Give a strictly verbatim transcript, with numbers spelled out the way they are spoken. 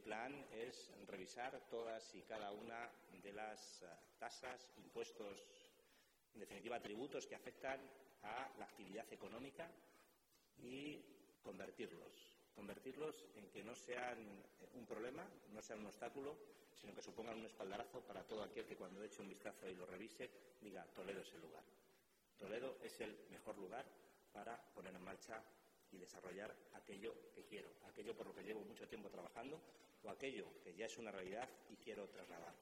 plan es revisar todas y cada una de las uh, tasas, impuestos, en definitiva tributos que afectan a la actividad económica y convertirlos, convertirlos en que no sean un problema, no sean un obstáculo, sino que supongan un espaldarazo para todo aquel que cuando eche un vistazo y lo revise diga: Toledo es el lugar. Toledo es el mejor lugar para poner en marcha y desarrollar aquello que quiero, aquello por lo que llevo mucho tiempo trabajando o aquello que ya es una realidad y quiero trasladar.